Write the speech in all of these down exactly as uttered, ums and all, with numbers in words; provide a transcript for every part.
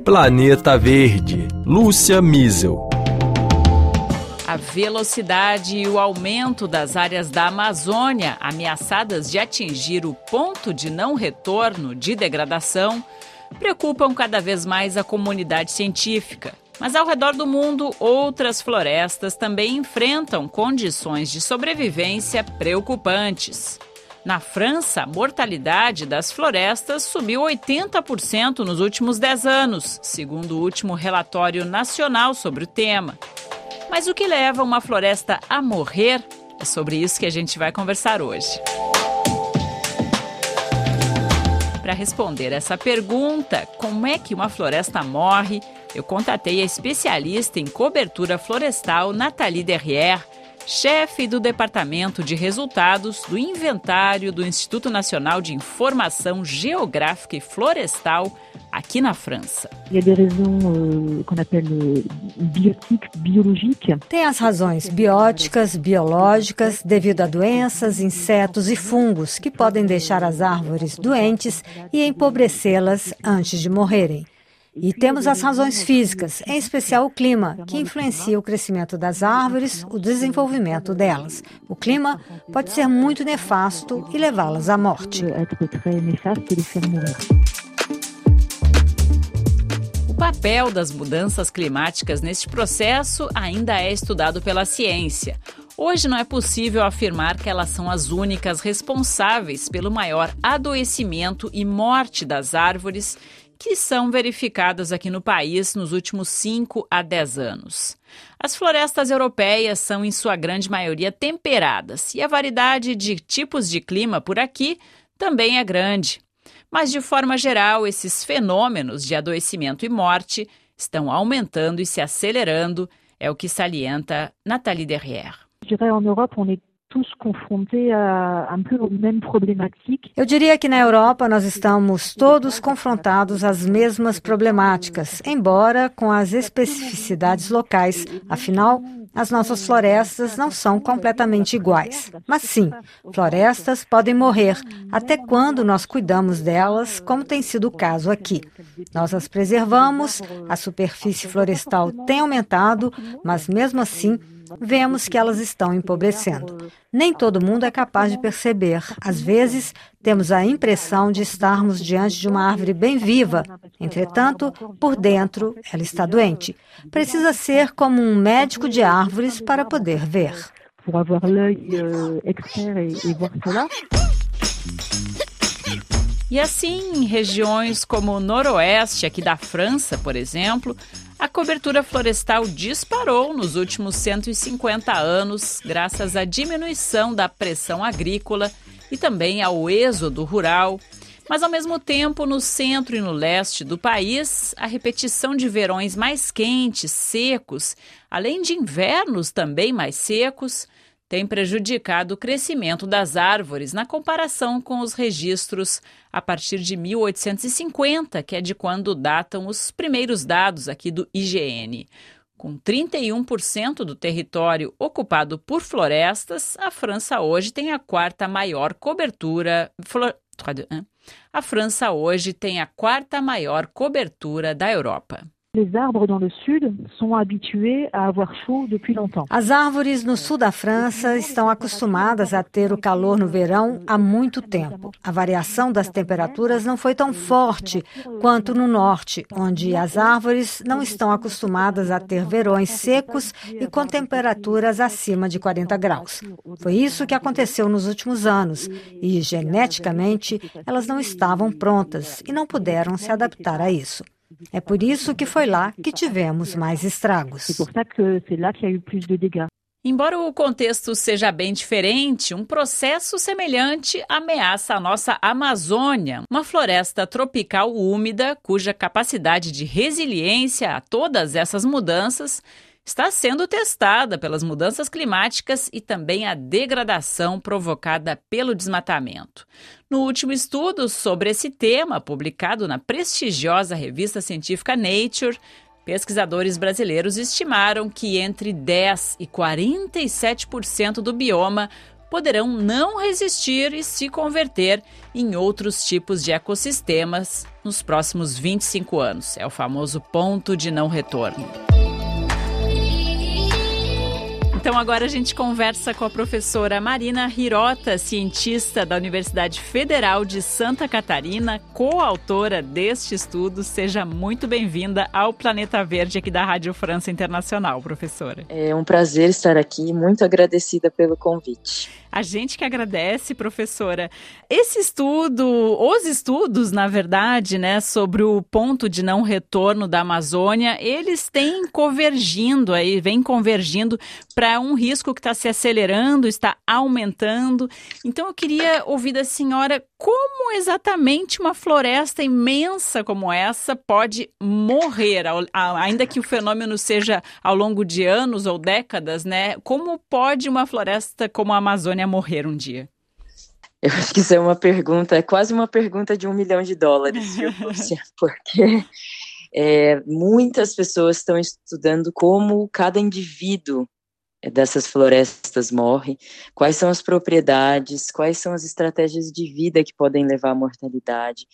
Planeta Verde, Lúcia Miesel. A velocidade e o aumento das áreas da Amazônia ameaçadas de atingir o ponto de não retorno de degradação preocupam cada vez mais a comunidade científica. Mas ao redor do mundo, outras florestas também enfrentam condições de sobrevivência preocupantes. Na França, a mortalidade das florestas subiu oitenta por cento nos últimos dez anos, segundo o último relatório nacional sobre o tema. Mas o que leva uma floresta a morrer? É sobre isso que a gente vai conversar hoje. Para responder essa pergunta, como é que uma floresta morre, eu contatei a especialista em cobertura florestal Nathalie Derrière, chefe do Departamento de Resultados do Inventário do Instituto Nacional de Informação Geográfica e Florestal, aqui na França. Tem as razões bióticas, biológicas, devido a doenças, insetos e fungos que podem deixar as árvores doentes e empobrecê-las antes de morrerem. E temos as razões físicas, em especial o clima, que influencia o crescimento das árvores, o desenvolvimento delas. O clima pode ser muito nefasto e levá-las à morte. O papel das mudanças climáticas neste processo ainda é estudado pela ciência. Hoje não é possível afirmar que elas são as únicas responsáveis pelo maior adoecimento e morte das árvores que são verificadas aqui no país nos últimos cinco a dez anos. As florestas europeias são, em sua grande maioria, temperadas e a variedade de tipos de clima por aqui também é grande. Mas, de forma geral, esses fenômenos de adoecimento e morte estão aumentando e se acelerando, é o que salienta Nathalie Derrière. Eu diria que na Europa nós estamos todos confrontados às mesmas problemáticas, embora com as especificidades locais. Afinal, as nossas florestas não são completamente iguais. Mas sim, florestas podem morrer, até quando nós cuidamos delas, como tem sido o caso aqui. Nós as preservamos, a superfície florestal tem aumentado, mas mesmo assim, vemos que elas estão empobrecendo. Nem todo mundo é capaz de perceber. Às vezes, temos a impressão de estarmos diante de uma árvore bem viva. Entretanto, por dentro, ela está doente. Precisa ser como um médico de árvores para poder ver. E assim, em regiões como o noroeste aqui da França, por exemplo, a cobertura florestal disparou nos últimos cento e cinquenta anos, graças à diminuição da pressão agrícola e também ao êxodo rural. Mas, ao mesmo tempo, no centro e no leste do país, a repetição de verões mais quentes, secos, além de invernos também mais secos, tem prejudicado o crescimento das árvores na comparação com os registros a partir de mil oitocentos e cinquenta, que é de quando datam os primeiros dados aqui do I G N. Com trinta e um por cento do território ocupado por florestas, a França hoje tem a quarta maior cobertura... Flor... A França hoje tem a quarta maior cobertura da Europa. As árvores no sul da França estão acostumadas a ter o calor no verão há muito tempo. A variação das temperaturas não foi tão forte quanto no norte, onde as árvores não estão acostumadas a ter verões secos e com temperaturas acima de quarenta graus. Foi isso que aconteceu nos últimos anos e, geneticamente, elas não estavam prontas e não puderam se adaptar a isso. É por isso que foi lá que tivemos mais estragos. Embora o contexto seja bem diferente, um processo semelhante ameaça a nossa Amazônia, uma floresta tropical úmida cuja capacidade de resiliência a todas essas mudanças está sendo testada pelas mudanças climáticas e também a degradação provocada pelo desmatamento. No último estudo sobre esse tema, publicado na prestigiosa revista científica Nature, pesquisadores brasileiros estimaram que entre dez por cento e quarenta e sete por cento do bioma poderão não resistir e se converter em outros tipos de ecossistemas nos próximos vinte e cinco anos. É o famoso ponto de não retorno. Então agora a gente conversa com a professora Marina Hirota, cientista da Universidade Federal de Santa Catarina, coautora deste estudo. Seja muito bem-vinda ao Planeta Verde aqui da Rádio França Internacional, professora. É um prazer estar aqui, muito agradecida pelo convite. A gente que agradece, professora. Esse estudo, os estudos, na verdade, né, sobre o ponto de não retorno da Amazônia, eles têm convergindo aí, vem convergindo para um risco que está se acelerando, está aumentando. Então eu queria ouvir da senhora como exatamente uma floresta imensa como essa pode morrer, ainda que o fenômeno seja ao longo de anos ou décadas, né? Como pode uma floresta como a Amazônia morrer um dia? Eu acho que isso é uma pergunta, é quase uma pergunta de um milhão de dólares, viu, Lúcia? Porque é, muitas pessoas estão estudando como cada indivíduo dessas florestas morre, quais são as propriedades, quais são as estratégias de vida que podem levar à mortalidade,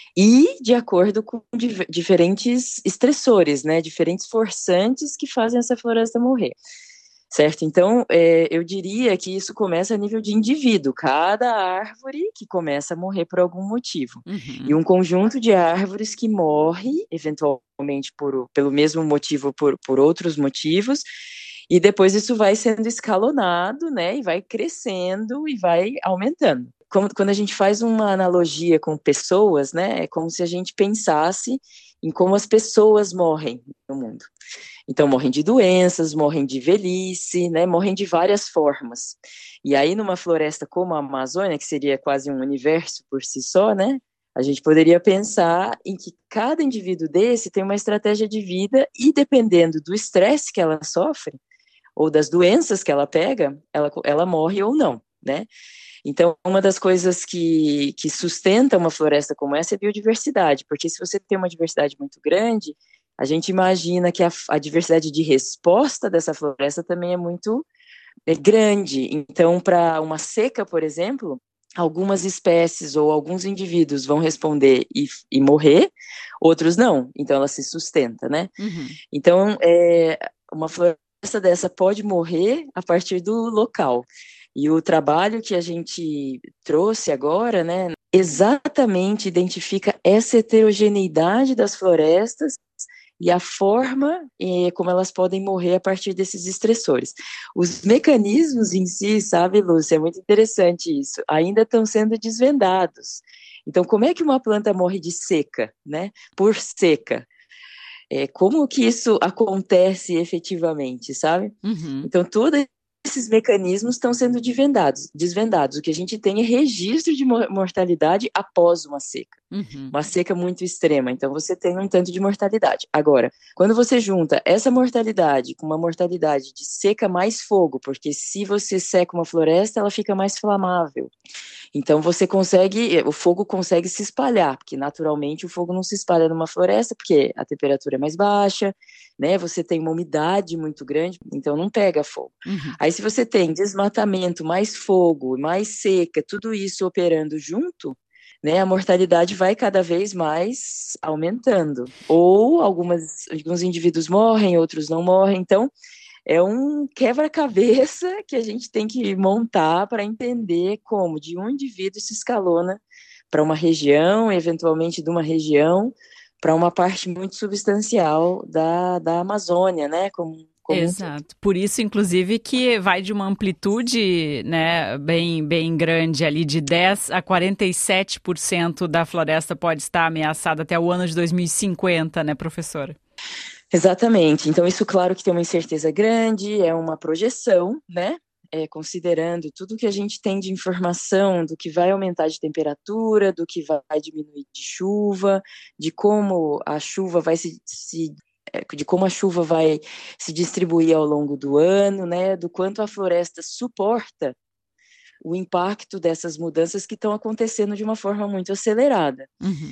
e de acordo com dif- diferentes estressores, né, diferentes forçantes que fazem essa floresta morrer. Certo? Então, é, eu diria que isso começa a nível de indivíduo, cada árvore que começa a morrer por algum motivo. Uhum. E um conjunto de árvores que morre, eventualmente por, pelo mesmo motivo, por, por outros motivos, e depois isso vai sendo escalonado, né, e vai crescendo e vai aumentando. Como, quando a gente faz uma analogia com pessoas, né, é como se a gente pensasse em como as pessoas morrem no mundo. Então, morrem de doenças, morrem de velhice, né, morrem de várias formas. E aí, numa floresta como a Amazônia, que seria quase um universo por si só, né, a gente poderia pensar em que cada indivíduo desse tem uma estratégia de vida e, dependendo do estresse que ela sofre, ou das doenças que ela pega, ela, ela morre ou não, né? Então, uma das coisas que, que sustenta uma floresta como essa é a biodiversidade, porque se você tem uma diversidade muito grande, a gente imagina que a, a diversidade de resposta dessa floresta também é muito é, grande. Então, para uma seca, por exemplo, algumas espécies ou alguns indivíduos vão responder e, e morrer, outros não. Então, ela se sustenta, né? Uhum. Então, é, uma floresta dessa pode morrer a partir do local. E o trabalho que a gente trouxe agora, né, exatamente identifica essa heterogeneidade das florestas e a forma eh, como elas podem morrer a partir desses estressores. Os mecanismos em si, sabe, Lúcia, é muito interessante isso, ainda estão sendo desvendados. Então, como é que uma planta morre de seca, né, por seca? É, como que isso acontece efetivamente, sabe? Uhum. Então, todos esses mecanismos estão sendo desvendados, desvendados. O que a gente tem é registro de mortalidade após uma seca. Uhum. Uma seca muito extrema. Então, você tem um tanto de mortalidade. Agora, quando você junta essa mortalidade com uma mortalidade de seca mais fogo, porque se você seca uma floresta, ela fica mais flamável. Então, você consegue, o fogo consegue se espalhar, porque naturalmente o fogo não se espalha numa floresta, porque a temperatura é mais baixa, né? Você tem uma umidade muito grande, então não pega fogo. Uhum. Aí, se você tem desmatamento, mais fogo, mais seca, tudo isso operando junto, né, a mortalidade vai cada vez mais aumentando. Ou algumas, alguns indivíduos morrem, outros não morrem. Então, é um quebra-cabeça que a gente tem que montar para entender como de um indivíduo se escalona para uma região, eventualmente de uma região, para uma parte muito substancial da, da Amazônia, né? Como, como Exato. Por isso, inclusive, que vai de uma amplitude, né, bem, bem grande ali, de dez a quarenta e sete por cento da floresta pode estar ameaçada até o ano de dois mil e cinquenta, né, professora? Exatamente. Então, isso, claro, que tem uma incerteza grande, é uma projeção, né? É, considerando tudo que a gente tem de informação do que vai aumentar de temperatura, do que vai diminuir de chuva, de como a chuva vai se, se de como a chuva vai se distribuir ao longo do ano, né? Do quanto a floresta suporta o impacto dessas mudanças que estão acontecendo de uma forma muito acelerada. Uhum.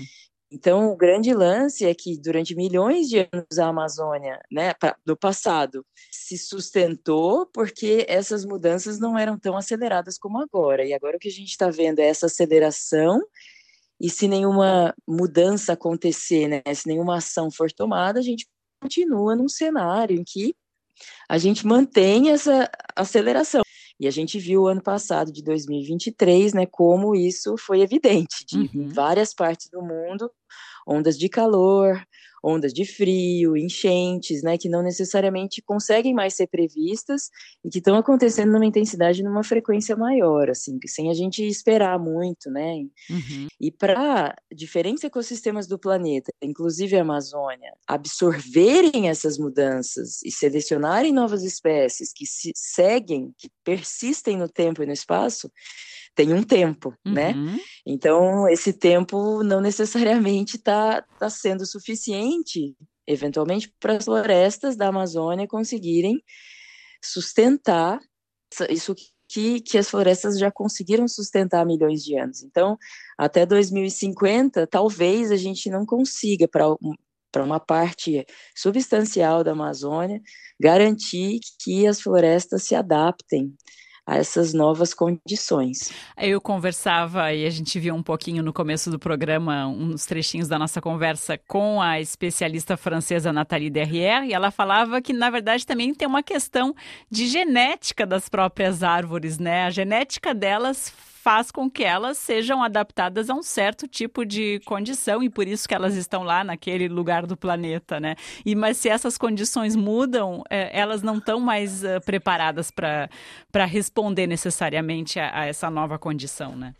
Então, o grande lance é que durante milhões de anos a Amazônia, né, do passado, se sustentou porque essas mudanças não eram tão aceleradas como agora. E agora o que a gente está vendo é essa aceleração, e se nenhuma mudança acontecer, né, se nenhuma ação for tomada, a gente continua num cenário em que a gente mantém essa aceleração. E a gente viu ano passado, de dois mil e vinte e três, né, como isso foi evidente, de Uhum. em várias partes do mundo, ondas de calor, ondas de frio, enchentes, né, que não necessariamente conseguem mais ser previstas e que estão acontecendo numa intensidade, numa frequência maior, assim, sem a gente esperar muito, né. Uhum. E para diferentes ecossistemas do planeta, inclusive a Amazônia, absorverem essas mudanças e selecionarem novas espécies que se seguem, que persistem no tempo e no espaço, tem um tempo, né? Uhum. Então, esse tempo não necessariamente está tá sendo suficiente, eventualmente, para as florestas da Amazônia conseguirem sustentar isso que, que as florestas já conseguiram sustentar há milhões de anos. Então, até dois mil e cinquenta, talvez a gente não consiga, para para uma parte substancial da Amazônia, garantir que as florestas se adaptem a essas novas condições. Eu conversava e a gente viu um pouquinho no começo do programa, uns trechinhos da nossa conversa com a especialista francesa Nathalie Derrière, e ela falava que, na verdade, também tem uma questão de genética das próprias árvores, né? A genética delas faz com que elas sejam adaptadas a um certo tipo de condição e por isso que elas estão lá naquele lugar do planeta, né? E, mas se essas condições mudam, é, elas não estão mais uh, preparadas para para responder necessariamente a, a essa nova condição, né?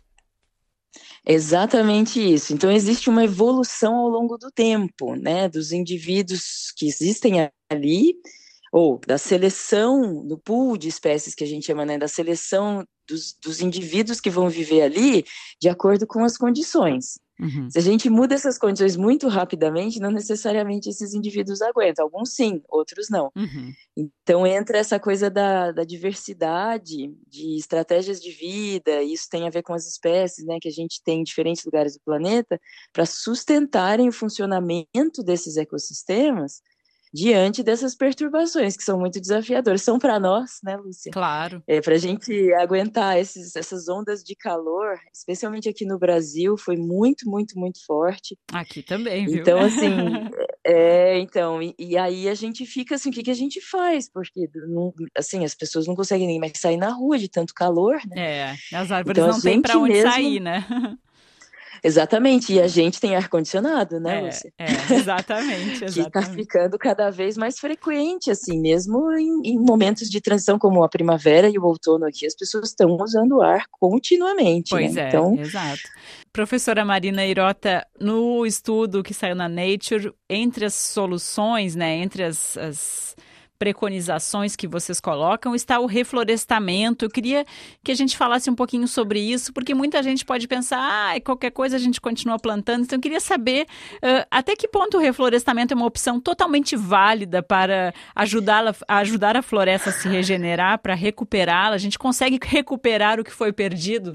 Exatamente isso. Então, existe uma evolução ao longo do tempo, né? Dos indivíduos que existem ali, ou da seleção, do pool de espécies que a gente chama, né? Da seleção dos, dos indivíduos que vão viver ali de acordo com as condições. Uhum. Se a gente muda essas condições muito rapidamente, não necessariamente esses indivíduos aguentam. Alguns sim, outros não. Uhum. Então entra essa coisa da, da diversidade de estratégias de vida, e isso tem a ver com as espécies, né, que a gente tem em diferentes lugares do planeta, para sustentarem o funcionamento desses ecossistemas diante dessas perturbações, que são muito desafiadoras. São para nós, né, Lúcia? Claro. É, para a gente aguentar esses, essas ondas de calor, especialmente aqui no Brasil, foi muito, muito, muito forte. Aqui também, viu? Então, assim, é, então, e, e aí a gente fica assim, o que, que a gente faz? Porque, não, assim, as pessoas não conseguem nem mais sair na rua de tanto calor, né? É, as árvores Então, a não têm para onde mesmo... sair, né? Exatamente, e a gente tem ar-condicionado, né, É, Lúcia? é, exatamente, Que está exatamente. ficando cada vez mais frequente, assim, mesmo em, em momentos de transição como a primavera e o outono aqui, as pessoas estão usando ar continuamente, Pois né? é, Então, exato. Professora Marina Hirota, no estudo que saiu na Nature, entre as soluções, né, entre as, as preconizações que vocês colocam, está o reflorestamento. Eu queria que a gente falasse um pouquinho sobre isso, porque muita gente pode pensar, ah, qualquer coisa a gente continua plantando. Então, eu queria saber uh, até que ponto o reflorestamento é uma opção totalmente válida para ajudar a, ajudar a floresta a se regenerar, para recuperá-la. A gente consegue recuperar o que foi perdido?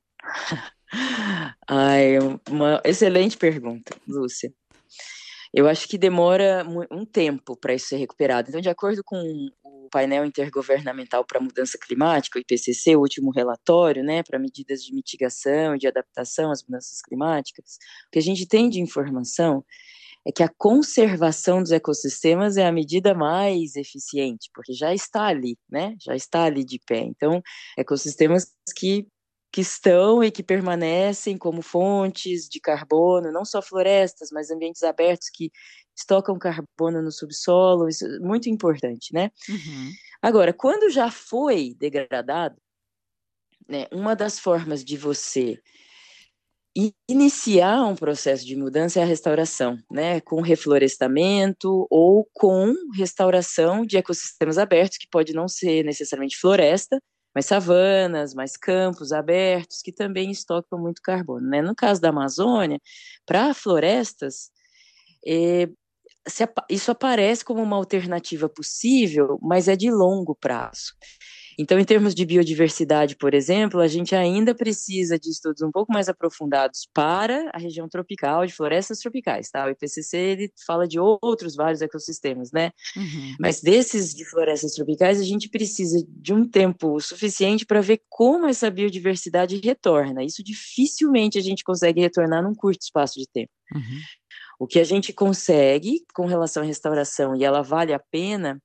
ai, uma excelente pergunta, Lúcia. Eu acho que demora um tempo para isso ser recuperado. Então, de acordo com o painel intergovernamental para a mudança climática, o I P C C, o último relatório, né, para medidas de mitigação e de adaptação às mudanças climáticas, o que a gente tem de informação é que a conservação dos ecossistemas é a medida mais eficiente, porque já está ali, né, já está ali de pé. Então, ecossistemas que que estão e que permanecem como fontes de carbono, não só florestas, mas ambientes abertos que estocam carbono no subsolo, isso é muito importante, né? Uhum. Agora, quando já foi degradado, né, uma das formas de você iniciar um processo de mudança é a restauração, né, com reflorestamento ou com restauração de ecossistemas abertos, que pode não ser necessariamente floresta, mais savanas, mais campos abertos, que também estocam muito carbono, né? No caso da Amazônia, para florestas, é, se, isso aparece como uma alternativa possível, mas é de longo prazo. Então, em termos de biodiversidade, por exemplo, a gente ainda precisa de estudos um pouco mais aprofundados para a região tropical, de florestas tropicais, tá? O I P C C, ele fala de outros vários ecossistemas, né? Uhum. Mas desses de florestas tropicais, a gente precisa de um tempo suficiente para ver como essa biodiversidade retorna. Isso dificilmente a gente consegue retornar num curto espaço de tempo. Uhum. O que a gente consegue com relação à restauração, e ela vale a pena,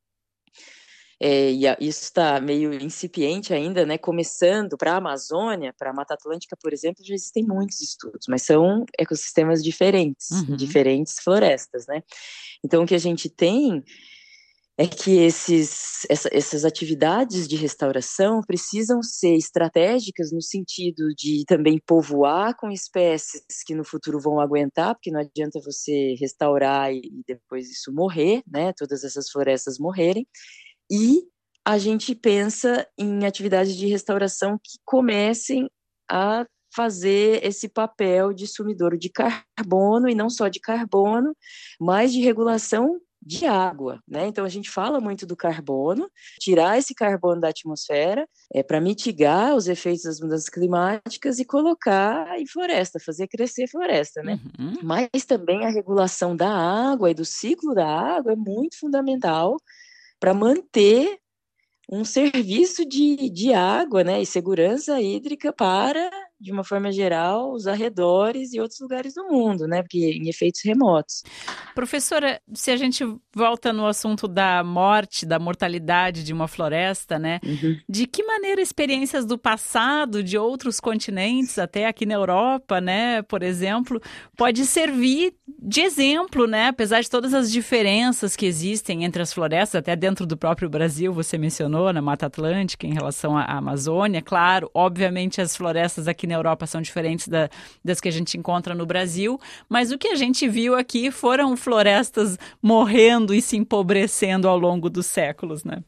é, e a, isso está meio incipiente ainda, né, começando para a Amazônia, para a Mata Atlântica, por exemplo, já existem muitos estudos, mas são ecossistemas diferentes, uhum. diferentes florestas, né? Então, o que a gente tem é que esses, essa, essas atividades de restauração precisam ser estratégicas no sentido de também povoar com espécies que no futuro vão aguentar, porque não adianta você restaurar e, e depois isso morrer, né, todas essas florestas morrerem, e a gente pensa em atividades de restauração que comecem a fazer esse papel de sumidouro de carbono, e não só de carbono, mas de regulação de água, né? Então a gente fala muito do carbono, tirar esse carbono da atmosfera é para mitigar os efeitos das mudanças climáticas e colocar em floresta, fazer crescer floresta, né? Uhum. Mas também a regulação da água e do ciclo da água é muito fundamental para manter um serviço de, de água, né, e segurança hídrica para, de uma forma geral, os arredores e outros lugares do mundo, né, porque em efeitos remotos. Professora, se a gente volta no assunto da morte, da mortalidade de uma floresta, né, uhum. de que maneira experiências do passado, de outros continentes, até aqui na Europa, né, por exemplo, pode servir de exemplo, né, apesar de todas as diferenças que existem entre as florestas, até dentro do próprio Brasil, você mencionou, na Mata Atlântica, em relação à Amazônia. Claro, obviamente as florestas aqui na Europa são diferentes da, das que a gente encontra no Brasil, mas o que a gente viu aqui foram florestas morrendo e se empobrecendo ao longo dos séculos, né?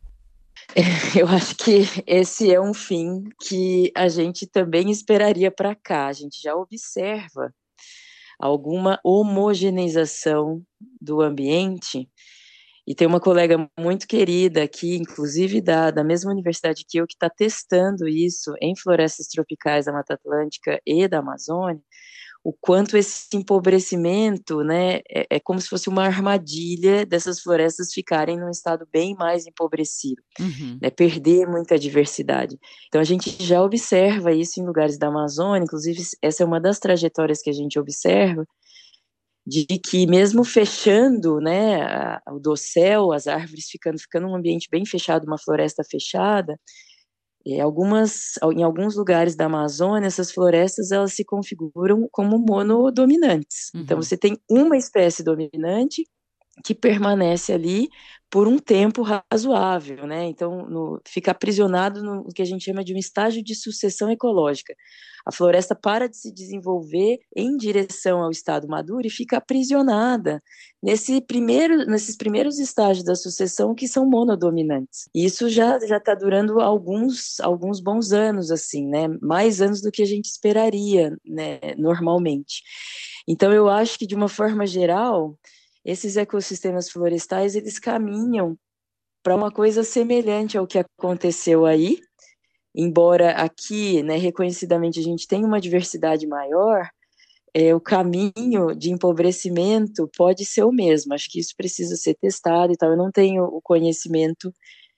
Eu acho que esse é um fim que a gente também esperaria para cá. A gente já observa alguma homogeneização do ambiente. E tem uma colega muito querida aqui, inclusive da, da mesma universidade que eu, que está testando isso em florestas tropicais da Mata Atlântica e da Amazônia, o quanto esse empobrecimento, né, é, é como se fosse uma armadilha dessas florestas ficarem num estado bem mais empobrecido, uhum. né, perder muita diversidade. Então a gente já observa isso em lugares da Amazônia, inclusive essa é uma das trajetórias que a gente observa, de que mesmo fechando, né, o dossel, as árvores ficando, ficando um ambiente bem fechado, uma floresta fechada, em, algumas, em alguns lugares da Amazônia, essas florestas elas se configuram como monodominantes. Uhum. Então você tem uma espécie dominante que permanece ali por um tempo razoável, né? Então no, fica aprisionado no que a gente chama de um estágio de sucessão ecológica. A floresta para de se desenvolver em direção ao estado maduro e fica aprisionada nesse primeiro, nesses primeiros estágios da sucessão que são monodominantes. E isso já já está durando alguns, alguns bons anos, assim, né? Mais anos do que a gente esperaria, né? Normalmente. Então eu acho que de uma forma geral esses ecossistemas florestais, eles caminham para uma coisa semelhante ao que aconteceu aí, embora aqui, né, reconhecidamente, a gente tenha uma diversidade maior, é, o caminho de empobrecimento pode ser o mesmo. Acho que isso precisa ser testado e tal. Eu não tenho o conhecimento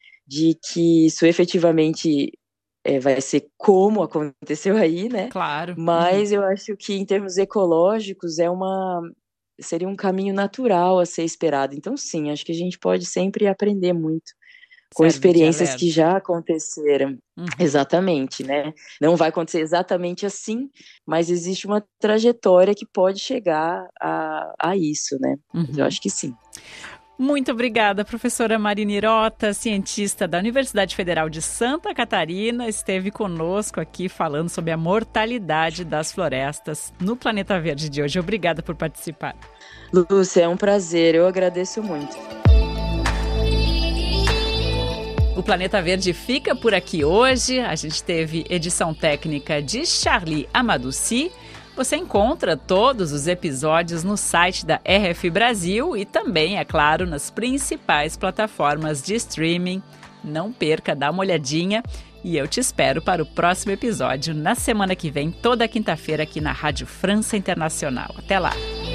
de que isso efetivamente é, vai ser como aconteceu aí, né? Claro. Mas uhum. eu acho que em termos ecológicos é uma... seria um caminho natural a ser esperado. Então, sim, acho que a gente pode sempre aprender muito com Serve experiências que já aconteceram. Uhum. Exatamente, né? Não vai acontecer exatamente assim, mas existe uma trajetória que pode chegar a, a isso, né? Uhum. Eu acho que sim. Muito obrigada, professora Marina Hirota, cientista da Universidade Federal de Santa Catarina, esteve conosco aqui falando sobre a mortalidade das florestas no Planeta Verde de hoje. Obrigada por participar. Lúcia, é um prazer, eu agradeço muito. O Planeta Verde fica por aqui hoje. A gente teve edição técnica de Charlie Amadouci. Você encontra todos os episódios no site da R F Brasil e também, é claro, nas principais plataformas de streaming. Não perca, dá uma olhadinha. E eu te espero para o próximo episódio, na semana que vem, toda quinta-feira, aqui na Rádio França Internacional. Até lá!